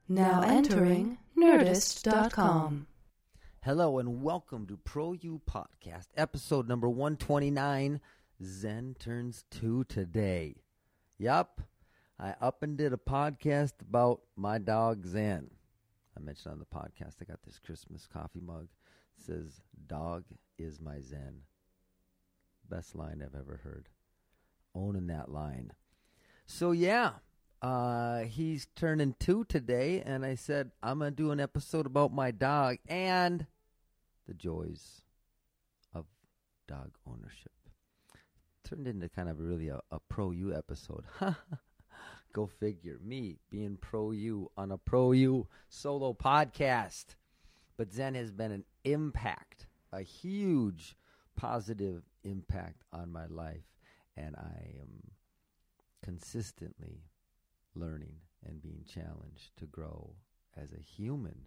Now entering Nerdist.com. Hello and welcome to Pro U Podcast, episode number 129. Zen turns 2 today. Yup, I up and did a podcast about my dog Zen. I mentioned on the podcast I got this Christmas coffee mug. It says, "Dog is my Zen." Best line I've ever heard. Owning that line. So yeah. He's turning 2 today, and I said, I'm going to do an episode about my dog and the joys of dog ownership. Turned into kind of really a Pro U episode. Go figure. Me being Pro U on a Pro U solo podcast. But Zen has been an impact, a huge positive impact on my life, and I am consistently learning and being challenged to grow as a human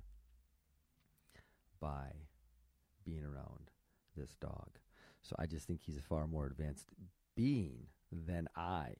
by being around this dog. So I just think he's a far more advanced being than I.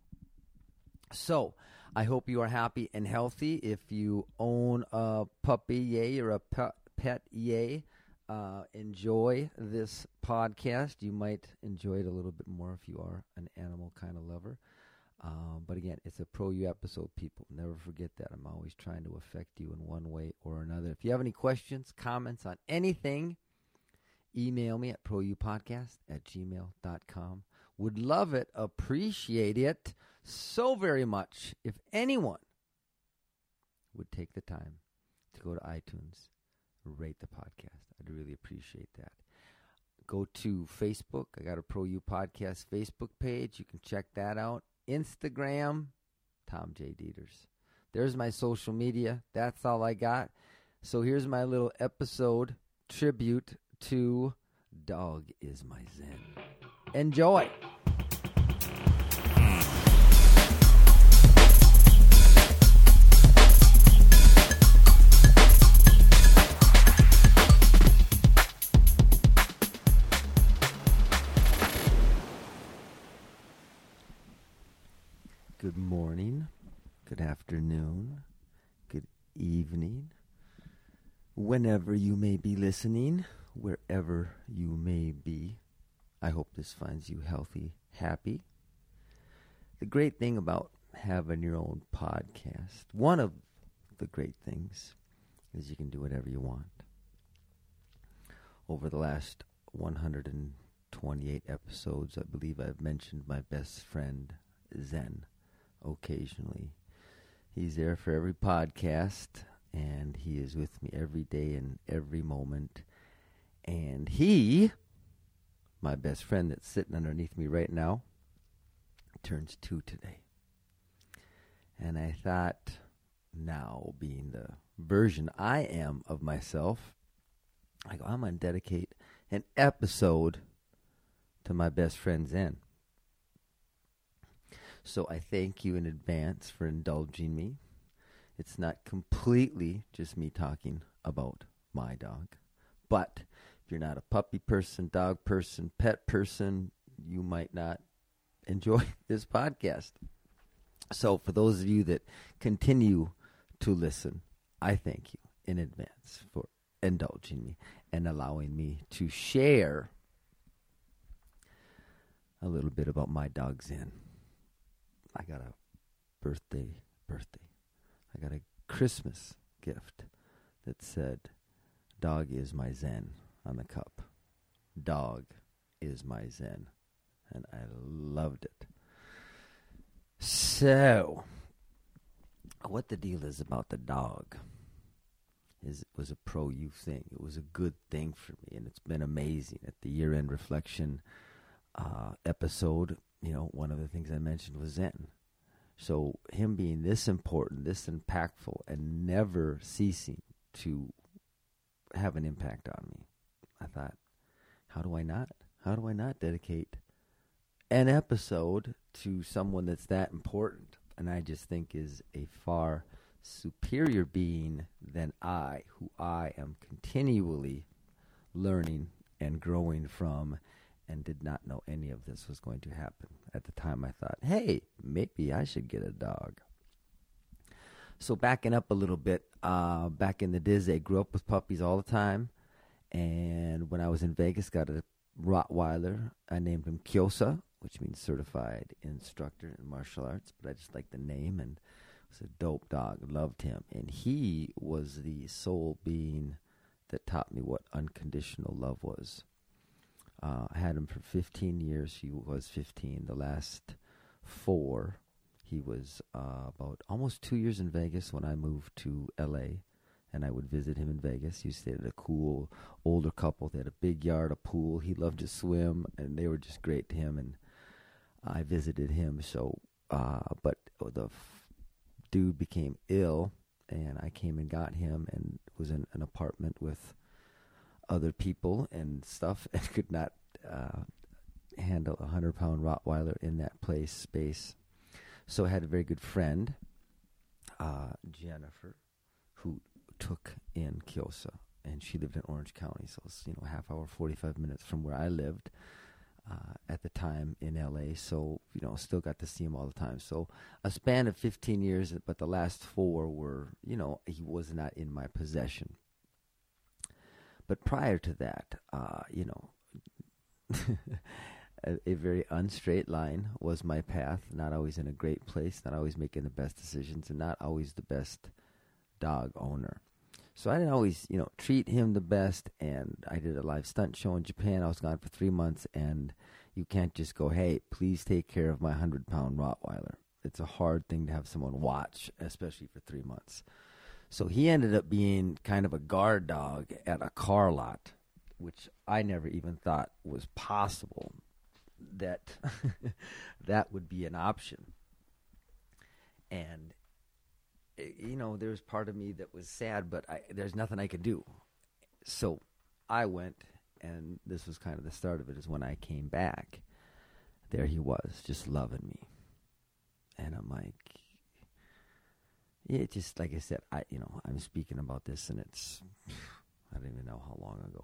So I hope you are happy and healthy. If you own a puppy, yay, or a pet, yay, enjoy this podcast. You might enjoy it a little bit more if you are an animal kind of lover. But again, it's a Pro U episode, people. Never forget that. I'm always trying to affect you in one way or another. If you have any questions, comments on anything, email me at proupodcast@gmail.com. Would love it, appreciate it so very much if anyone would take the time to go to iTunes, rate the podcast. I'd really appreciate that. Go to Facebook. I got a Pro U Podcast Facebook page. You can check that out. Instagram, Tom J. Dieters. There's my social media. That's all I got. So here's my little episode tribute to Dog is My Zen. Enjoy. Good morning, good afternoon, good evening, whenever you may be listening, wherever you may be. I hope this finds you healthy, happy. The great thing about having your own podcast, one of the great things, is you can do whatever you want. Over the last 128 episodes, I believe I've mentioned my best friend, Zen. Occasionally. He's there for every podcast, and he is with me every day and every moment. And he, my best friend that's sitting underneath me right now, turns 2 today. And I thought, now being the version I am of myself, I go, I'm going to dedicate an episode to my best friend Zen. So I thank you in advance for indulging me. It's not completely just me talking about my dog. But if you're not a puppy person, dog person, pet person, you might not enjoy this podcast. So for those of you that continue to listen, I thank you in advance for indulging me and allowing me to share a little bit about my dog Zen. I got a birthday. I got a Christmas gift that said, "Dog is my Zen" on the cup. Dog is my Zen. And I loved it. So, what the deal is about the dog is it was a Pro U thing. It was a good thing for me, and it's been amazing. At the year-end reflection episode, one of the things I mentioned was Zen. So him being this important, this impactful, and never ceasing to have an impact on me, I thought, how do I not dedicate an episode to someone that's that important? And I just think is a far superior being than I, who I am continually learning and growing from, and did not know any of this was going to happen. At the time, I thought, hey, maybe I should get a dog. So backing up a little bit, back in the days, I grew up with puppies all the time. And when I was in Vegas, got a Rottweiler. I named him Kyosa, which means certified instructor in martial arts. But I just liked the name, and it was a dope dog. Loved him. And he was the sole being that taught me what unconditional love was. I had him for 15 years. He was 15. The last 4, he was about almost 2 years in Vegas when I moved to L.A., and I would visit him in Vegas. He stayed at a cool older couple. They had a big yard, a pool. He loved to swim, and they were just great to him, and I visited him. So, but the dude became ill, and I came and got him and was in an apartment with other people and stuff, and could not handle a 100-pound Rottweiler in that space. So I had a very good friend, Jennifer, who took in Kyosa, and she lived in Orange County, so it's half hour, 45 minutes from where I lived at the time in LA. So still got to see him all the time. So a span of 15 years, but the last 4 were he was not in my possession. But prior to that, a very unstraight line was my path. Not always in a great place, not always making the best decisions, and not always the best dog owner. So I didn't always, treat him the best, and I did a live stunt show in Japan. I was gone for 3 months, and you can't just go, hey, please take care of my 100-pound Rottweiler. It's a hard thing to have someone watch, especially for 3 months. So he ended up being kind of a guard dog at a car lot, which I never even thought was possible, that that would be an option. And there was part of me that was sad, but there's nothing I could do. So I went, and this was kind of the start of it, is when I came back, there he was, just loving me. And I'm like, it just, like I said, I'm speaking about this, and it's, I don't even know how long ago.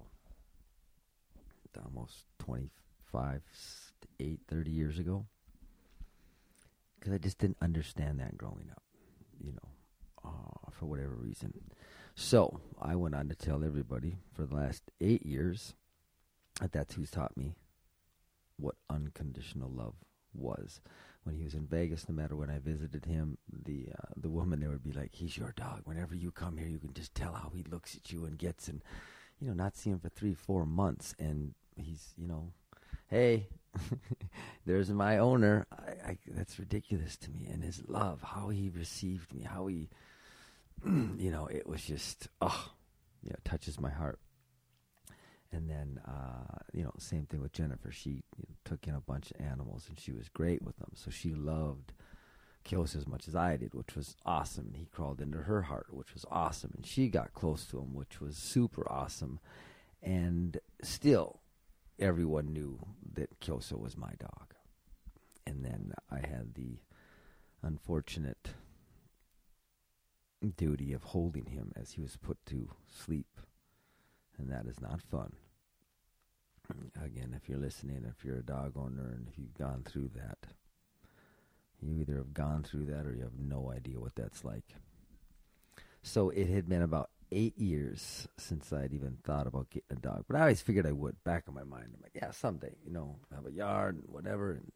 Almost 25, 30 years ago. Because I just didn't understand that growing up, for whatever reason. So I went on to tell everybody for the last 8 years that's who's taught me what unconditional love was. When he was in Vegas, no matter when I visited him, the woman there would be like, he's your dog. Whenever you come here, you can just tell how he looks at you and gets, and not see him for 3-4 months, and he's, hey, there's my owner. That's ridiculous to me. And his love, how he received me, how he, it was just, it touches my heart. And then, same thing with Jennifer. She took in a bunch of animals, and she was great with them. So she loved Kyosa as much as I did, which was awesome. And he crawled into her heart, which was awesome. And she got close to him, which was super awesome. And still, everyone knew that Kyosa was my dog. And then I had the unfortunate duty of holding him as he was put to sleep. And that is not fun. Again, if you're listening, if you're a dog owner, and if you've gone through that, you either have gone through that or you have no idea what that's like. So it had been about 8 years since I'd even thought about getting a dog. But I always figured I would, back in my mind. I'm like, yeah, someday, have a yard and whatever. And,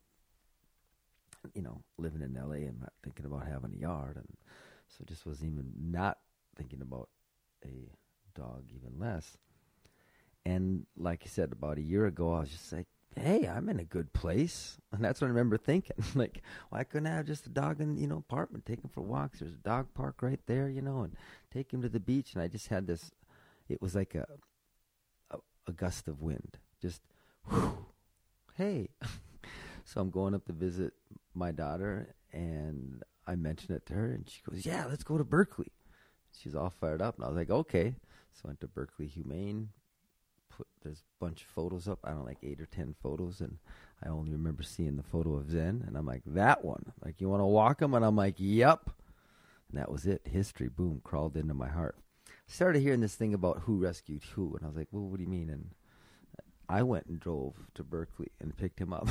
living in L.A., I'm not thinking about having a yard. And so just was even not thinking about a dog, even less. And like I said, about a year ago, I was just like, hey, I'm in a good place. And that's what I remember thinking. Like, why couldn't I have just a dog in, apartment, take him for walks? There's a dog park right there, and take him to the beach. And I just had this, it was like a gust of wind. Just, whew, hey. So I'm going up to visit my daughter, and I mentioned it to her, and she goes, yeah, let's go to Berkeley. She's all fired up. And I was like, okay. So I went to Berkeley Humane. There's a bunch of photos up. I don't know, like 8 or 10 photos, and I only remember seeing the photo of Zen, and I'm like, that one. Like, you want to walk him? And I'm like, yep. And that was it. History, boom, crawled into my heart. Started hearing this thing about who rescued who, and I was like, well, what do you mean? And I went and drove to Berkeley and picked him up.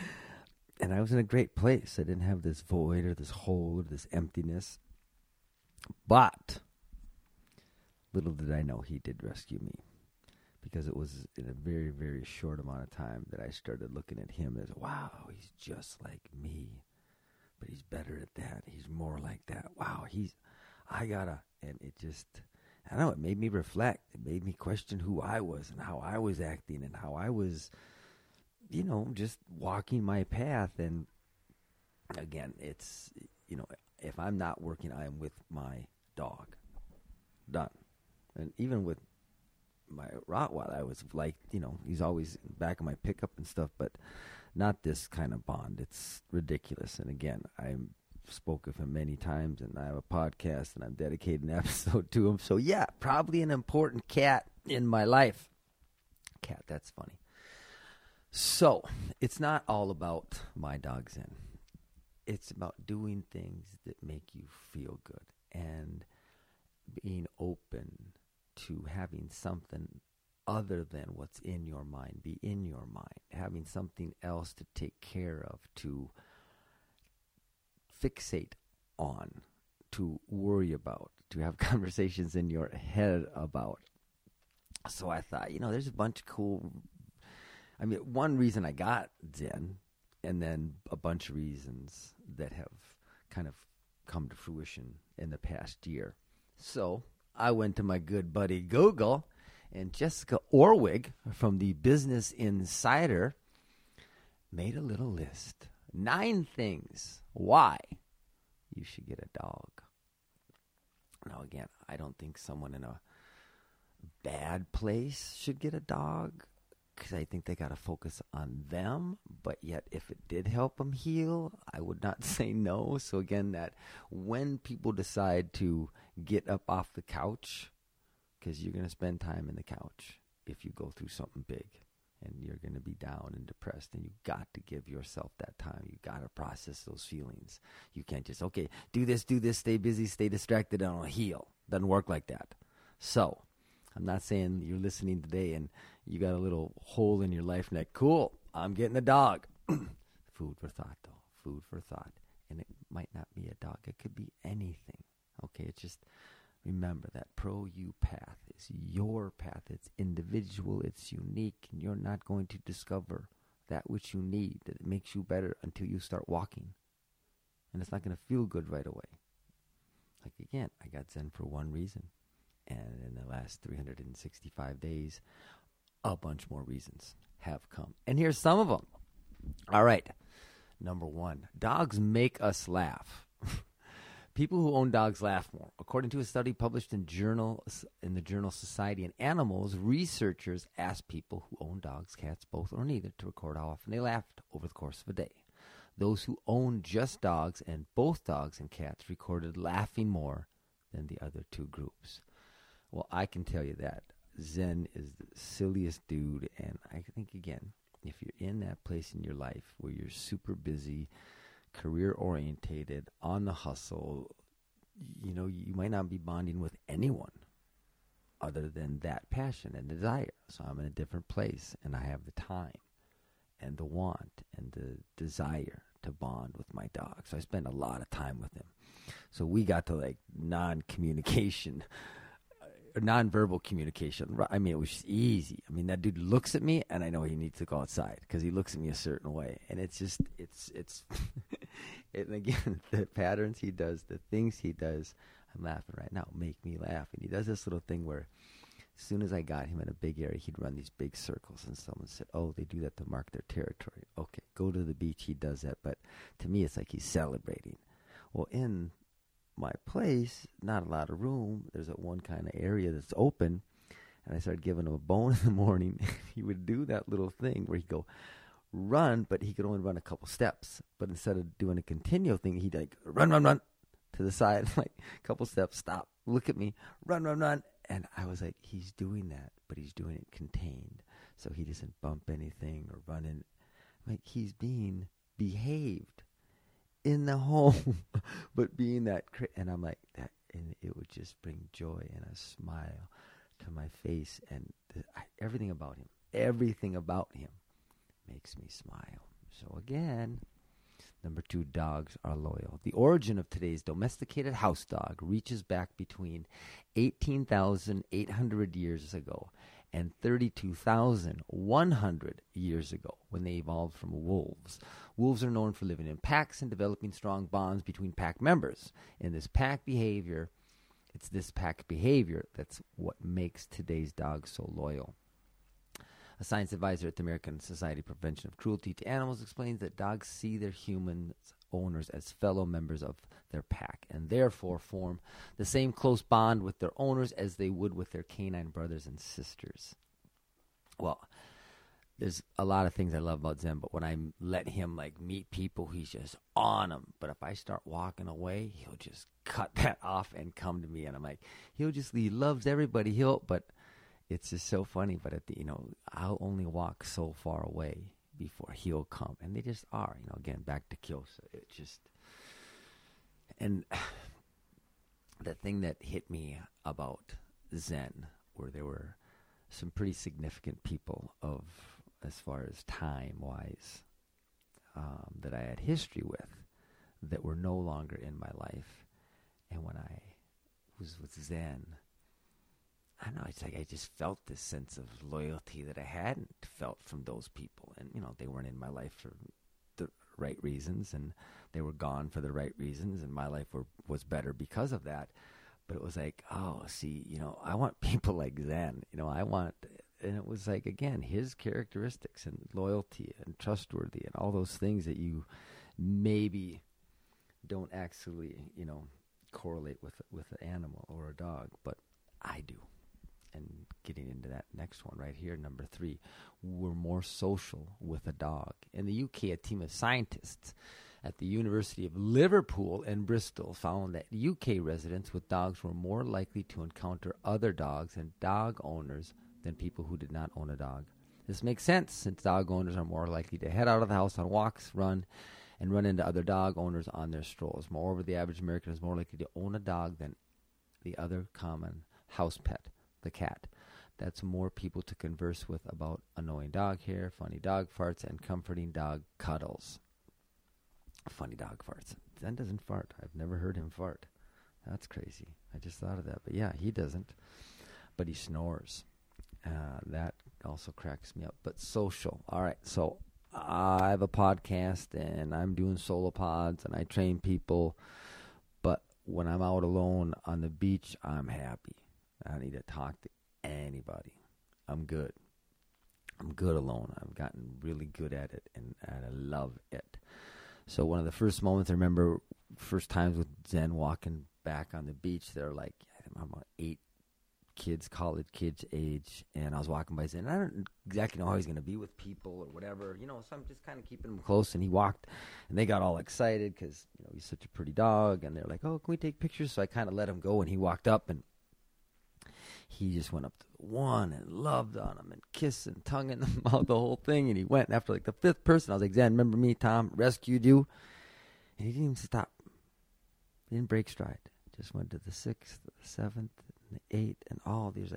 And I was in a great place. I didn't have this void or this hole or this emptiness. But little did I know he did rescue me, because it was in a very, very short amount of time that I started looking at him as, wow, he's just like me, but he's better at that. He's more like that. Wow, and it just, I don't know, it made me reflect. It made me question who I was and how I was acting and how I was, just walking my path. And again, it's, if I'm not working, I am with my dog. Done. And even with my Rottweiler, I was like, he's always in the back of my pickup and stuff, but not this kind of bond. It's ridiculous. And again, I spoke of him many times, and I have a podcast, and I'm dedicating an episode to him. So yeah, probably an important cat in my life. Cat, that's funny. So it's not all about my dog Zen. It's about doing things that make you feel good and being open to having something other than what's in your mind be in your mind, having something else to take care of, to fixate on, to worry about, to have conversations in your head about. So I thought, there's a bunch of cool, one reason I got Zen, and then a bunch of reasons that have kind of come to fruition in the past year. So I went to my good buddy Google, and Jessica Orwig from the Business Insider made a little list. 9 things why you should get a dog. Now, again, I don't think someone in a bad place should get a dog, because I think they got to focus on them. But yet, if it did help them heal, I would not say no. So again, that when people decide to get up off the couch, because you're going to spend time in the couch if you go through something big, and you're going to be down and depressed, and you got to give yourself that time. You got to process those feelings. You can't just, okay, do this, stay busy, stay distracted, and I'll heal. Doesn't work like that. So I'm not saying you're listening today and you got a little hole in your life neck. Cool, I'm getting a dog. Food for thought, though. Food for thought. And it might not be a dog. It could be anything. Okay, it's just, remember that Pro You path is your path. It's individual. It's unique. And you're not going to discover that which you need, that makes you better, until you start walking. And it's not going to feel good right away. Like, again, I got Zen for one reason. And in the last 365 days, a bunch more reasons have come. And here's some of them. All right. Number 1, dogs make us laugh. People who own dogs laugh more. According to a study published in the journal Society in Animals, researchers asked people who own dogs, cats, both or neither, to record how often they laughed over the course of a day. Those who own just dogs and both dogs and cats recorded laughing more than the other 2 groups. Well, I can tell you that Zen is the silliest dude, and I think, again, if you're in that place in your life where you're super busy, career-orientated, on the hustle, you might not be bonding with anyone other than that passion and desire. So I'm in a different place, and I have the time and the want and the desire to bond with my dog. So I spend a lot of time with him. So we got to non-communication, non-verbal communication. It was just easy. that dude looks at me, and I know he needs to go outside because he looks at me a certain way. And it's just, it's, and again, the patterns he does, the things he does, I'm laughing right now, make me laugh. And he does this little thing where as soon as I got him in a big area, he'd run these big circles, and someone said, oh, they do that to mark their territory. Okay, go to the beach, he does that. But to me, it's like he's celebrating. Well, in my place, not a lot of room. There's that one kind of area that's open, and I started giving him a bone in the morning. He would do that little thing where he'd go run, but he could only run a couple steps. But instead of doing a continual thing, he'd run to the side, a couple steps, stop, look at me, run. And I was like, he's doing that, but he's doing it contained, so he doesn't bump anything or run in. He's being behaved in the home, but being that, and I'm like that, and it would just bring joy and a smile to my face, and everything about him makes me smile. So again, Number 2, dogs are loyal. The origin of today's domesticated house dog reaches back between 18,800 years ago and 32,100 years ago when they evolved from wolves. Wolves are known for living in packs and developing strong bonds between pack members. In this pack behavior, it's this pack behavior that's what makes today's dogs so loyal. A science advisor at the American Society of Prevention of Cruelty to Animals explains that dogs see their human owners as fellow members of their pack and therefore form the same close bond with their owners as they would with their canine brothers and sisters. Well, there's a lot of things I love about Zen, but when I let him meet people, he's just on them. But if I start walking away, he'll just cut that off and come to me, and I'm like, he loves everybody. but it's just so funny. But I'll only walk so far away before he'll come, and they just are. Again, back to Kyosa. It just, and the thing that hit me about Zen, where there were some pretty significant people as far as time-wise, that I had history with, that were no longer in my life. And when I was with Zen, I don't know, it's like I just felt this sense of loyalty that I hadn't felt from those people. And, they weren't in my life for the right reasons, and they were gone for the right reasons, and my life was better because of that. But it was like, oh, see, I want people like Zen. And it was like, again, his characteristics and loyalty and trustworthy and all those things that you maybe don't actually, correlate with an animal or a dog, but I do. And getting into that next one right here, number 3, we're more social with a dog. In the UK, a team of scientists at the University of Liverpool and Bristol found that UK residents with dogs were more likely to encounter other dogs and dog owners than people who did not own a dog. This makes sense, since dog owners are more likely to head out of the house on walks, run into other dog owners on their strolls. Moreover, the average American is more likely to own a dog than the other common house pet, the cat. That's more people to converse with about annoying dog hair, funny dog farts, and comforting dog cuddles. Funny dog farts. Zen doesn't fart. I've never heard him fart. That's crazy. I just thought of that. But yeah, he doesn't. But he snores. That also cracks me up. But social. All right. So I have a podcast, and I'm doing solo pods, and I train people. But when I'm out alone on the beach, I'm happy. I don't need to talk to anybody. I'm good. I'm good alone. I've gotten really good at it, and I love it. So one of the first moments I remember, first times with Zen walking back on the beach, there were I'm about 8 kids, college kids age, and I was walking by Zen. I don't exactly know how he's going to be with people or whatever, so I'm just kind of keeping him close. And he walked, and they got all excited because he's such a pretty dog, and they're like, "Oh, can we take pictures?" So I kind of let him go, and he walked up, and he just went up to the one and loved on him and kissed and tongue in the mouth, the whole thing. And he went, and after the 5th person, I was like, "Zen, remember me, Tom, rescued you?" And he didn't even stop. He didn't break stride. Just went to the 6th, the 7th, and the 8th, and all these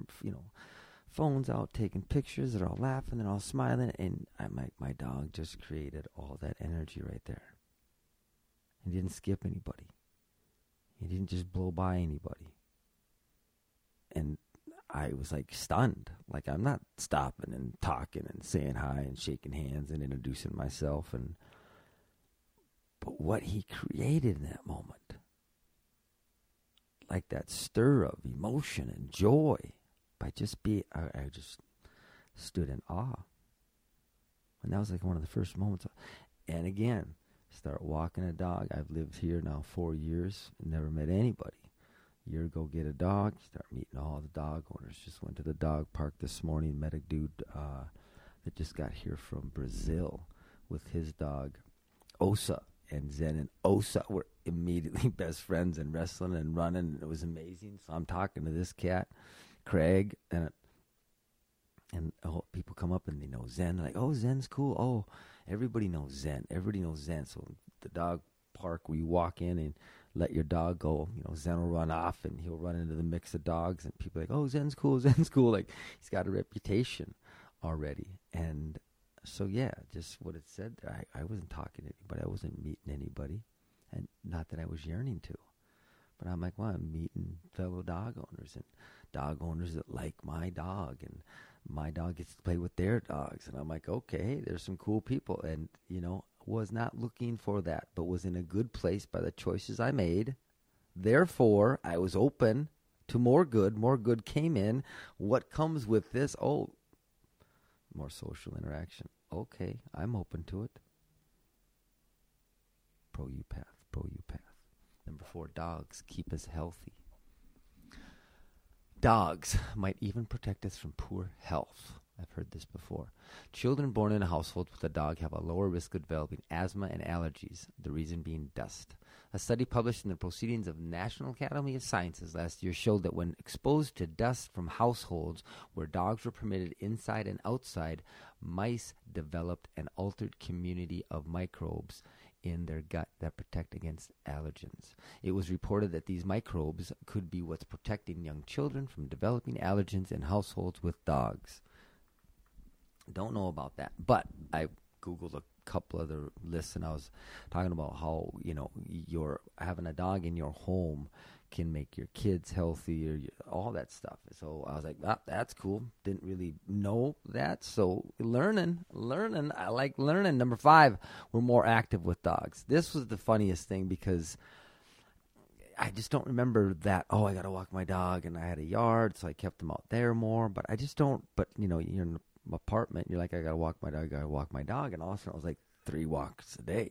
phones out, taking pictures. They're all laughing, they're all smiling, and my dog just created all that energy right there. He didn't skip anybody. He didn't just blow by anybody. And I was stunned. I'm not stopping and talking and saying hi and shaking hands and introducing myself. But what he created in that moment, that stir of emotion and joy, by just being, I just stood in awe. And that was one of the first moments. And again, start walking a dog. I've lived here now 4 years and never met anybody. A year ago, get a dog, start meeting all the dog owners. Just went to the dog park this morning, met a dude that just got here from Brazil with his dog, Osa. And Zen and Osa were immediately best friends and wrestling and running, and it was amazing. So I'm talking to this cat, Craig, and people come up and they know Zen. They're like, "Oh, Zen's cool. Oh, everybody knows Zen. Everybody knows Zen." So the dog park where you walk in and let your dog go, Zen will run off and he'll run into the mix of dogs, and people are like, "Oh, Zen's cool, Zen's cool." He's got a reputation already. And So, yeah, just what it said there. I wasn't talking to anybody. I wasn't meeting anybody. And not that I was yearning to. But I'm like, well, I'm meeting fellow dog owners and dog owners that like my dog. And my dog gets to play with their dogs. And I'm like, okay, there's some cool people. And, was not looking for that, but was in a good place by the choices I made. Therefore, I was open to more good. More good came in. What comes with this? Oh, more social interaction. Okay, I'm open to it. Pro U path. Number 4, dogs keep us healthy. Dogs might even protect us from poor health. I've heard this before. Children born in a household with a dog have a lower risk of developing asthma and allergies, the reason being dust. A study published in the Proceedings of National Academy of Sciences last year showed that when exposed to dust from households where dogs were permitted inside and outside, mice developed an altered community of microbes in their gut that protect against allergens. It was reported that these microbes could be what's protecting young children from developing allergens in households with dogs. Don't know about that, but I Googled a couple other lists, and I was talking about how, you're having a dog in your home can make your kids healthy, or all that stuff. So I was like, that's cool. Didn't really know that. So learning. I like learning. Number 5, we're more active with dogs. This was the funniest thing because I just don't remember that, I got to walk my dog, and I had a yard, so I kept him out there more. But I just don't, you're in an apartment, you're like, I got to walk my dog, and all of a sudden it was like 3 walks a day.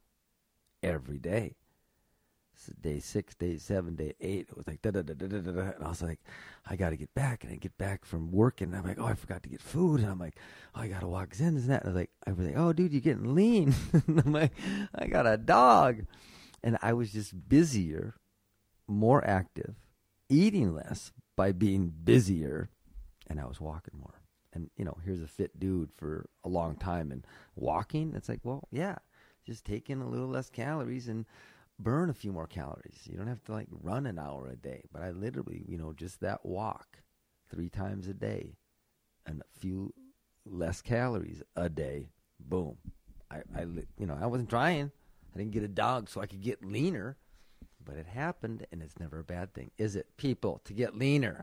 Every day. Day 6, day 7, day 8. It was like da-da-da-da-da-da. And I was like, I got to get back. And I get back from work, and I'm like, I forgot to get food. And I'm like, I got to walk Zen and that. And I was like, dude, you're getting lean. And I'm like, I got a dog. And I was just busier, more active, eating less by being busier, and I was walking more. And, here's a fit dude for a long time. And walking, it's like, well, yeah, just taking a little less calories and burn a few more calories. You don't have to run an hour a day, but I literally, just that walk 3 times a day and a few less calories a day. Boom. I wasn't trying. I didn't get a dog so I could get leaner, but it happened, and it's never a bad thing, is it, people, to get leaner?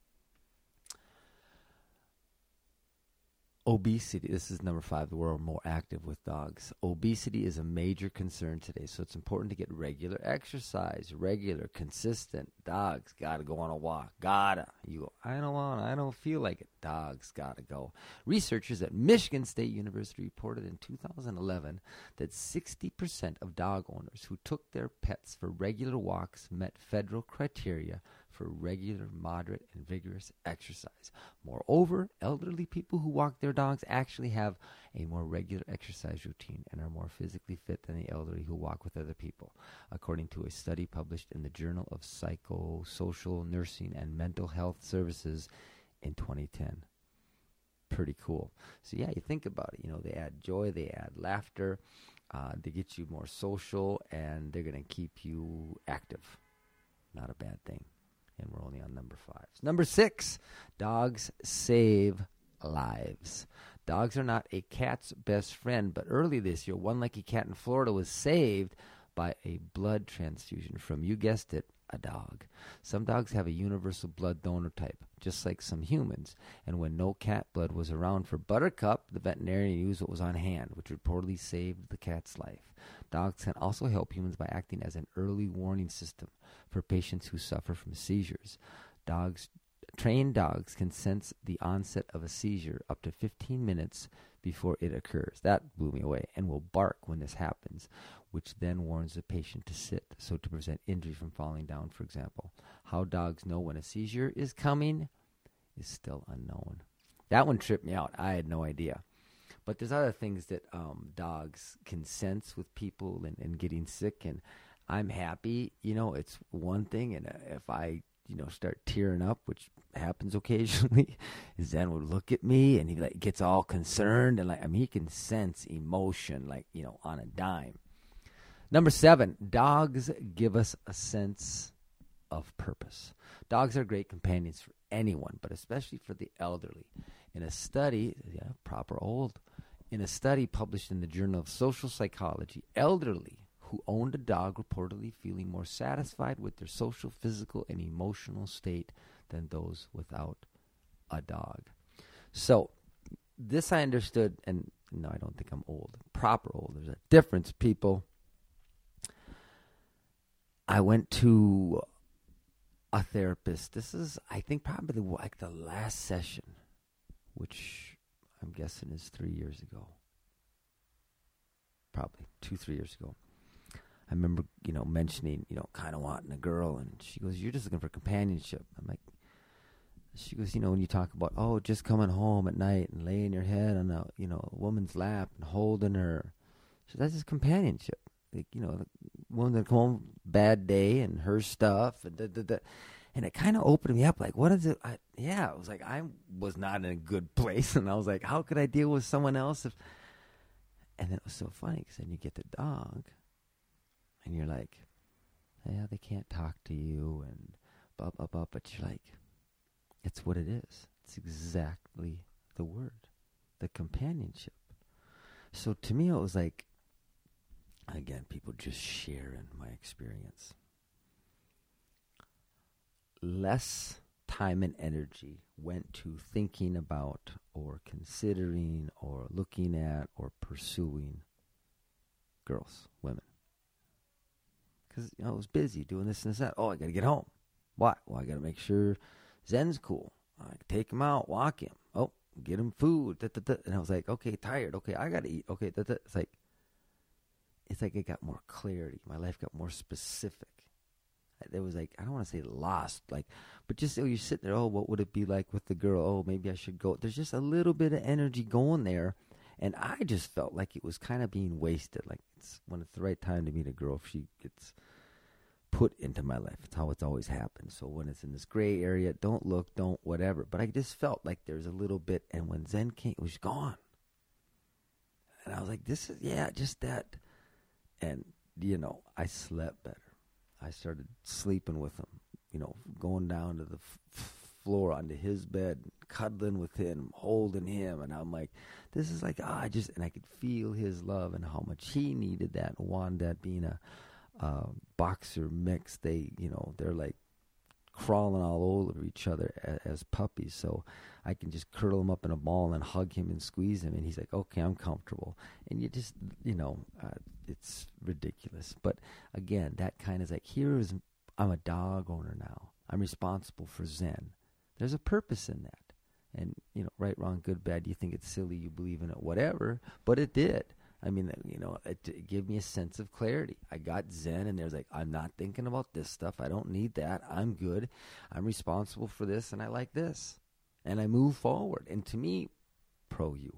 Obesity. This is number 5. The world more active with dogs. Obesity is a major concern today, so it's important to get regular exercise. Regular, consistent. Dogs gotta go on a walk. Gotta. You go, I don't feel like it. Dogs gotta go. Researchers at Michigan State University reported in 2011 that 60% of dog owners who took their pets for regular walks met federal criteria for regular, moderate, and vigorous exercise. Moreover, elderly people who walk their dogs actually have a more regular exercise routine and are more physically fit than the elderly who walk with other people, according to a study published in the Journal of Psychosocial Nursing and Mental Health Services in 2010. Pretty cool. So yeah, you think about it. They add joy, they add laughter, they get you more social, and they're going to keep you active. Not a bad thing. And we're only on number 5. Number 6, dogs save lives. Dogs are not a cat's best friend, but early this year, one lucky cat in Florida was saved by a blood transfusion from, you guessed it, a dog. Some dogs have a universal blood donor type, just like some humans. And when no cat blood was around for Buttercup, the veterinarian used what was on hand, which reportedly saved the cat's life. Dogs can also help humans by acting as an early warning system for patients who suffer from seizures. Trained dogs can sense the onset of a seizure up to 15 minutes before it occurs. That blew me away, and will bark when this happens, which then warns the patient to sit, so to prevent injury from falling down, for example. How dogs know when a seizure is coming is still unknown. That one tripped me out. I had no idea. But there's other things that dogs can sense with people and getting sick, and I'm happy. It's one thing, and if I start tearing up, which happens occasionally, Zen would look at me and he gets all concerned, and he can sense emotion on a dime. Number 7, dogs give us a sense of purpose. Dogs are great companions for anyone, but especially for the elderly. In a study, In a study published in the Journal of Social Psychology, elderly who owned a dog reportedly feeling more satisfied with their social, physical, and emotional state than those without a dog. So this I understood, and no, I don't think I'm old, proper old. There's a difference, people. I went to a therapist. This is, I think, probably like the last session, which I'm guessing is 3 years ago. Probably 2-3 years ago. I remember, mentioning, kind of wanting a girl, and she goes, "You're just looking for companionship." I'm like, she goes, when you talk about, just coming home at night and laying your head on a woman's lap and holding her, so that's just companionship. Like, the woman that come home, bad day, and her stuff, and and it kind of opened me up. Like, what is it? I was like, I was not in a good place, and I was like, how could I deal with someone else? And then it was so funny because then you get the dog, and you're like, yeah, they can't talk to you, and blah blah blah. But you're like, it's what it is. It's exactly the word, the companionship. So to me, it was like, again, people just sharing my experience. Less time and energy went to thinking about or considering or looking at or pursuing girls, women. Because, I was busy doing this and this and that. I got to get home. Why? Well, I got to make sure Zen's cool. I take him out, walk him. Get him food. And I was like, okay, tired. Okay, I got to eat. Okay, It's like it got more clarity. My life got more specific. There was like, I don't want to say lost, but just you're sitting there, what would it be like with the girl? Maybe I should go. There's just a little bit of energy going there. And I just felt like it was kind of being wasted. Like when it's the right time to meet a girl, if she gets put into my life. It's how it's always happened. So when it's in this gray area, don't look, don't whatever. But I just felt like there's a little bit. And when Zen came, it was gone. And I was like, this is, just that. And, I slept better. I started sleeping with him, going down to the floor onto his bed, cuddling with him, holding him. And I'm like, this is like, and I could feel his love and how much he needed that and wanted that. Being a boxer mix, they're like crawling all over each other as puppies. So I can just curl him up in a ball and hug him and squeeze him. And he's like, okay, I'm comfortable. And you just, it's ridiculous. But again, that kind of like, I'm a dog owner now. I'm responsible for Zen. There's a purpose in that. And, right, wrong, good, bad, you think it's silly, you believe in it, whatever. But it did. I mean, it gave me a sense of clarity. I got Zen, and there's like, I'm not thinking about this stuff. I don't need that. I'm good. I'm responsible for this, and I like this. And I move forward. And to me, pro you.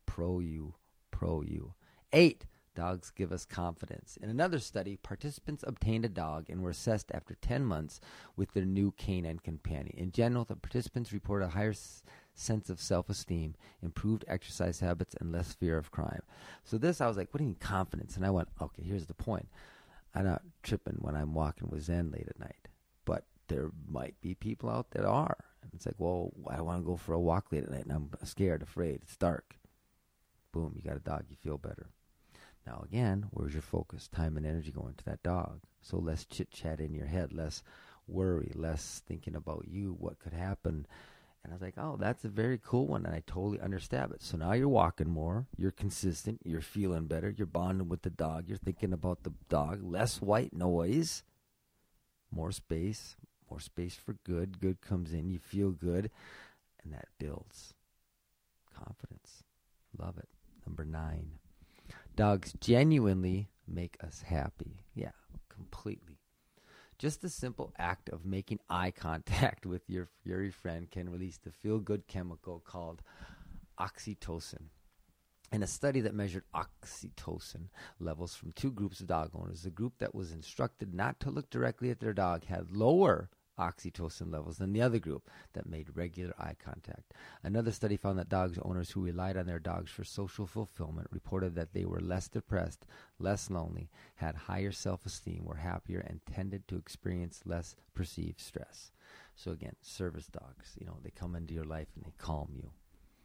8, dogs give us confidence. In another study, participants obtained a dog and were assessed after 10 months with their new canine companion. In general, the participants reported a higher sense of self-esteem, improved exercise habits, and less fear of crime. So this, I was like, what do you mean confidence? And I went, okay, here's the point. I'm not tripping when I'm walking with Zen late at night, but there might be people out that are. And it's like, well, I want to go for a walk late at night, and I'm scared, afraid, it's dark. Boom, you got a dog, you feel better. Now again, where's your focus, time and energy going to that dog? So less chit-chat in your head, less worry, less thinking about you, what could happen. And I was like, that's a very cool one, and I totally understand it. So now you're walking more, you're consistent, you're feeling better, you're bonding with the dog, you're thinking about the dog, less white noise, more space for good. Good comes in, you feel good, and that builds confidence. Love it. Number 9. Dogs genuinely make us happy. Yeah, completely. Just the simple act of making eye contact with your furry friend can release the feel-good chemical called oxytocin. In a study that measured oxytocin levels from 2 groups of dog owners, the group that was instructed not to look directly at their dog had lower oxytocin levels than the other group that made regular eye contact. Another study found that dog owners who relied on their dogs for social fulfillment reported that they were less depressed, less lonely, had higher self-esteem, were happier, and tended to experience less perceived stress. So again, service dogs, they come into your life and they calm you.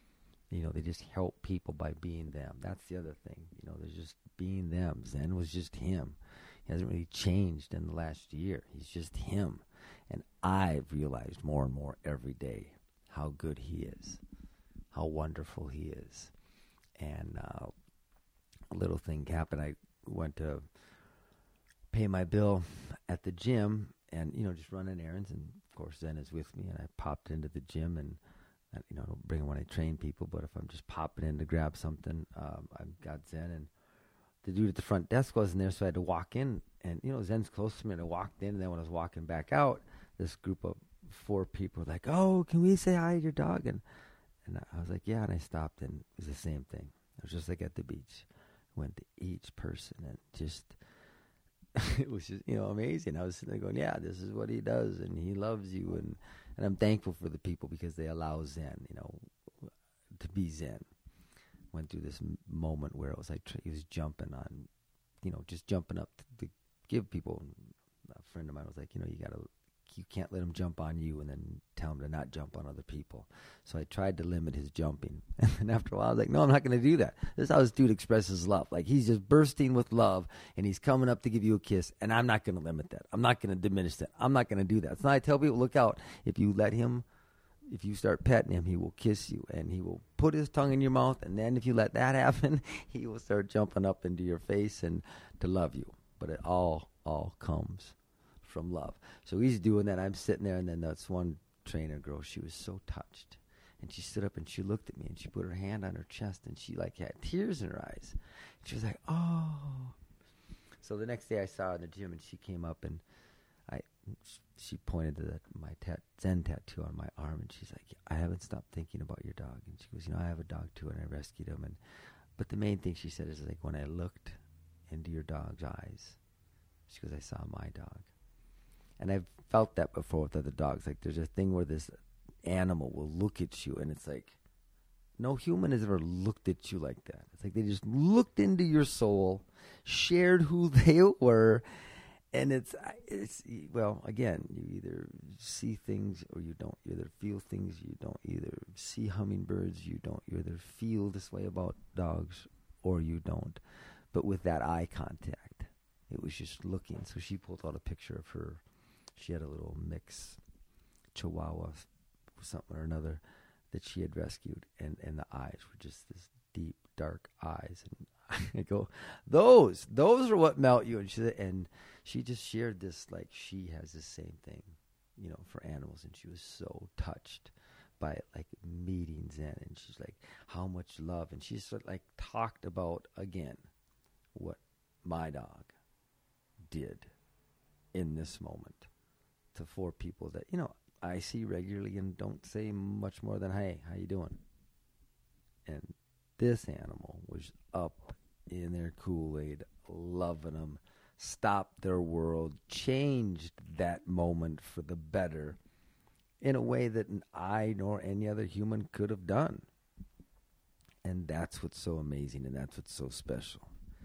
They just help people by being them. That's the other thing. They're just being them. Zen was just him. He hasn't really changed in the last year. He's just him. And I've realized more and more every day how good he is, how wonderful he is. And a little thing happened. I went to pay my bill at the gym and, just running errands. And, of course, Zen is with me. And I popped into the gym and, I don't bring him when I train people. But if I'm just popping in to grab something, I've got Zen. And the dude at the front desk wasn't there, so I had to walk in. And, Zen's close to me. And I walked in. And then when I was walking back out, this group of 4 people were like, "Oh, can we say hi to your dog?" And I was like, "Yeah." And I stopped, and it was the same thing. It was just like at the beach. Went to each person and just, it was just, amazing. I was sitting there going, yeah, this is what he does, and he loves you. And I'm thankful for the people because they allow Zen, to be Zen. Went through this moment where it was like he was jumping on, just jumping up to give people. A friend of mine was like, you can't let him jump on you and then tell him to not jump on other people. So I tried to limit his jumping. And then after a while, I was like, no, I'm not going to do that. This is how this dude expresses love. Like, he's just bursting with love, and he's coming up to give you a kiss, and I'm not going to limit that. I'm not going to diminish that. I'm not going to do that. So I tell people, look out. If you start petting him, he will kiss you, and he will put his tongue in your mouth, and then if you let that happen, he will start jumping up into your face and to love you. But it all comes from love. So he's doing that. I'm sitting there, and then that's one trainer girl, she was so touched. And she stood up and she looked at me and she put her hand on her chest and she had tears in her eyes. And she was like, oh. So the next day I saw her in the gym and she came up and she pointed to my Zen tattoo on my arm and she's like, I haven't stopped thinking about your dog. And she goes, I have a dog too and I rescued him. But the main thing she said is like, when I looked into your dog's eyes, she goes, I saw my dog. And I've felt that before with other dogs. Like, there's a thing where this animal will look at you, and it's like, no human has ever looked at you like that. It's like they just looked into your soul, shared who they were, and it's well, again, you either see things or you don't. You either feel things, you don't. You either see hummingbirds, you don't. You either feel this way about dogs or you don't. But with that eye contact, it was just looking. So she pulled out a picture of her. She had a little mix Chihuahua, something or another, that she had rescued, and the eyes were just this deep, dark eyes. And I go, those are what melt you. And she just shared this, like she has the same thing, for animals. And she was so touched by it, like meeting Zen. And she's like, how much love. And she sort of like talked about, again, what my dog did in this moment to 4 people that, I see regularly and don't say much more than, hey, how you doing? And this animal was up in their Kool-Aid, loving them, stopped their world, changed that moment for the better in a way that I nor any other human could have done. And that's what's so amazing, and that's what's so special.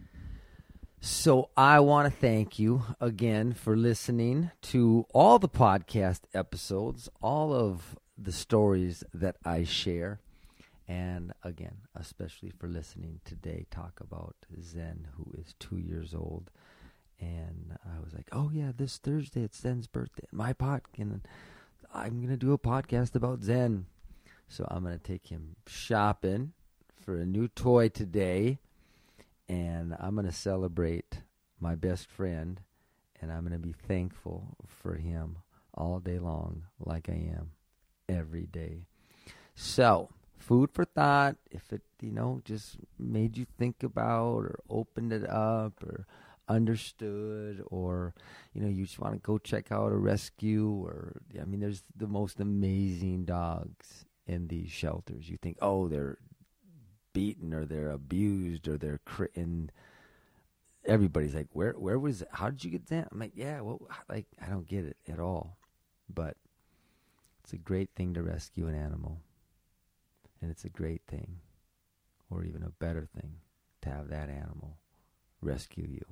So I want to thank you again for listening to all the podcast episodes, all of the stories that I share, and again, especially for listening today, talk about Zen, who is 2 years old. And I was like, oh yeah, this Thursday it's Zen's birthday. My and I'm going to do a podcast about Zen. So I'm going to take him shopping for a new toy today. And I'm going to celebrate my best friend, and I'm going to be thankful for him all day long like I am every day. So, food for thought, if it, just made you think about or opened it up or understood or, you just want to go check out a rescue or, there's the most amazing dogs in these shelters. You think, oh, they're beaten or they're abused or they're and everybody's like, where was it? How did you get that? I'm like, yeah, well, I don't get it at all, but it's a great thing to rescue an animal, and it's a great thing, or even a better thing, to have that animal rescue you.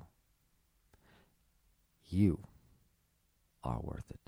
You are worth it.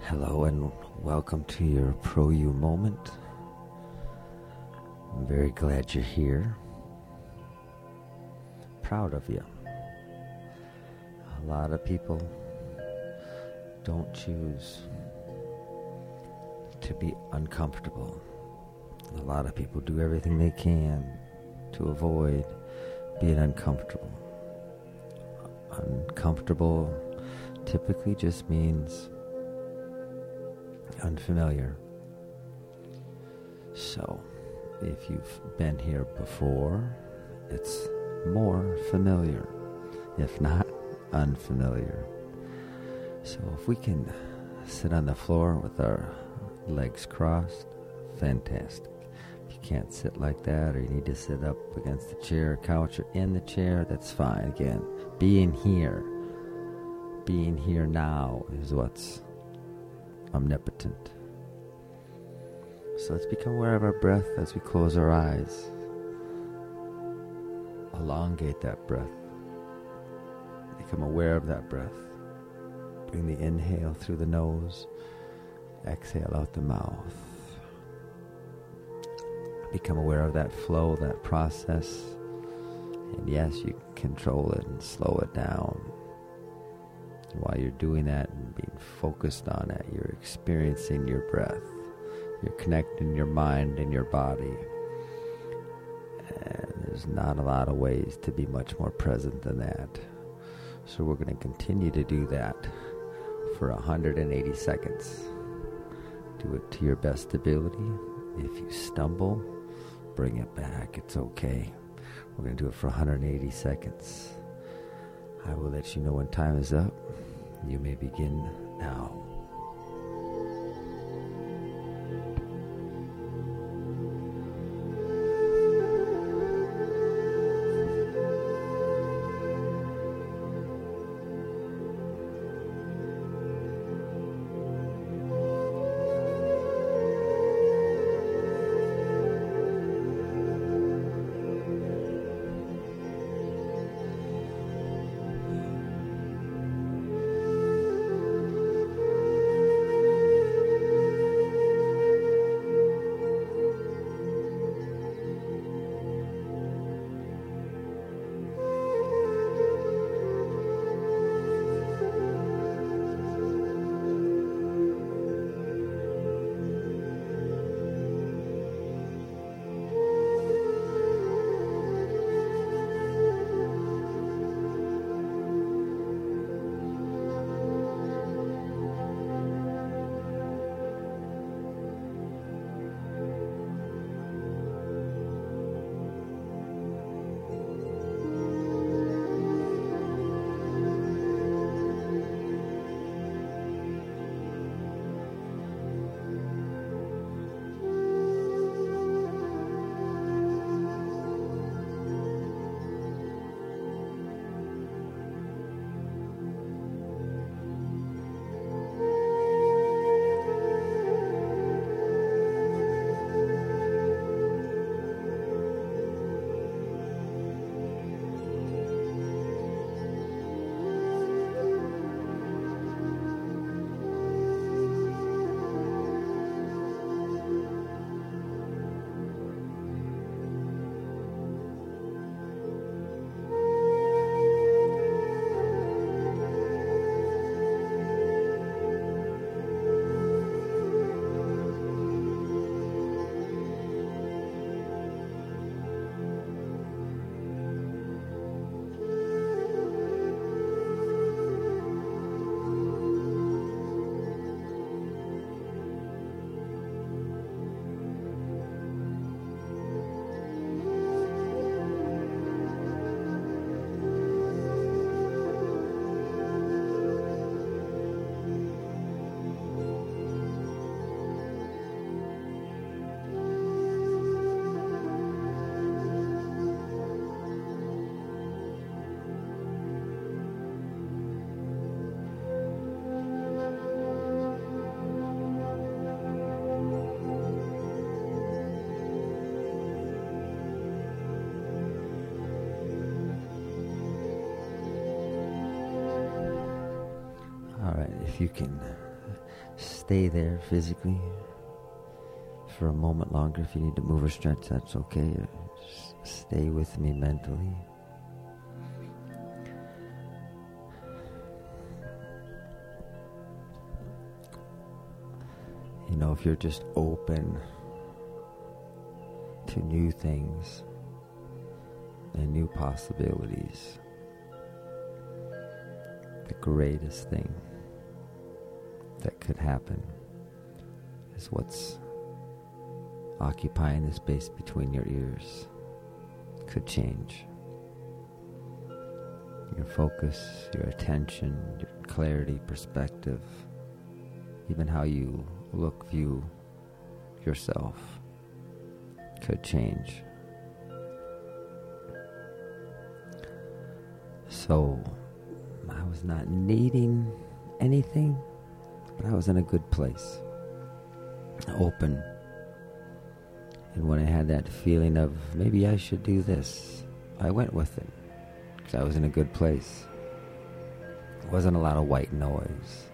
Hello and welcome to your Pro You moment. I'm very glad you're here. Proud of you. A lot of people don't choose to be uncomfortable. A lot of people do everything they can to avoid being uncomfortable. Uncomfortable typically just means unfamiliar. So, if you've been here before, it's more familiar, if not unfamiliar. So if we can sit on the floor with our legs crossed, fantastic. If you can't sit like that, or you need to sit up against the chair, couch, or in the chair, that's fine. Again, being here now is what's omnipotent. So let's become aware of our breath as we close our eyes. Elongate that breath. Become aware of that breath. Bring the inhale through the nose. Exhale out the mouth. Become aware of that flow, that process. And yes, you can control it and slow it down. And while you're doing that and being focused on it, you're experiencing your breath. You're connecting your mind and your body. And there's not a lot of ways to be much more present than that. So we're going to continue to do that for 180 seconds. Do it to your best ability. If you stumble, bring it back. It's okay. We're going to do it for 180 seconds. I will let you know when time is up. You may begin now. If you can stay there physically for a moment longer. If you need to move or stretch, that's okay. Just stay with me mentally. You know, if you're just open to new things and new possibilities, the greatest thing that could happen is what's occupying the space between your ears could change. Your focus, your attention, your clarity, perspective, even how you view yourself could change. So I was not needing anything, but I was in a good place, open. And when I had that feeling of maybe I should do this, I went with it because I was in a good place. It wasn't a lot of white noise.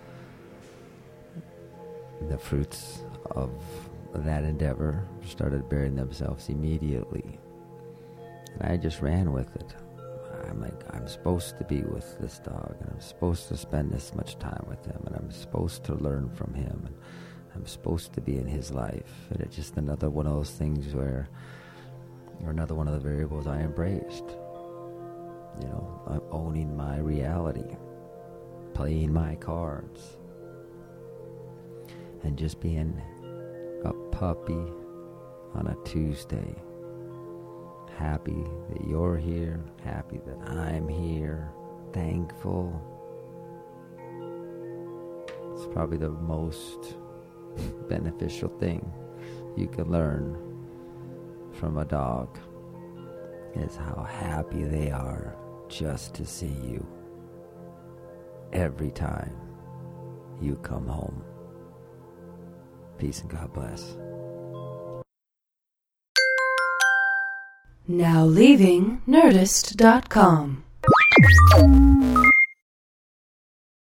The fruits of that endeavor started bearing themselves immediately. And I just ran with it. I'm like, I'm supposed to be with this dog, and I'm supposed to spend this much time with him, and I'm supposed to learn from him, and I'm supposed to be in his life. And it's just another one of those things or another one of the variables I embraced. You know, I'm owning my reality, playing my cards, and just being a puppy on a Tuesday. Happy that you're here, happy that I'm here, thankful. It's probably the most beneficial thing you can learn from a dog is how happy they are just to see you every time you come home. Peace and God bless. Now leaving Nerdist.com.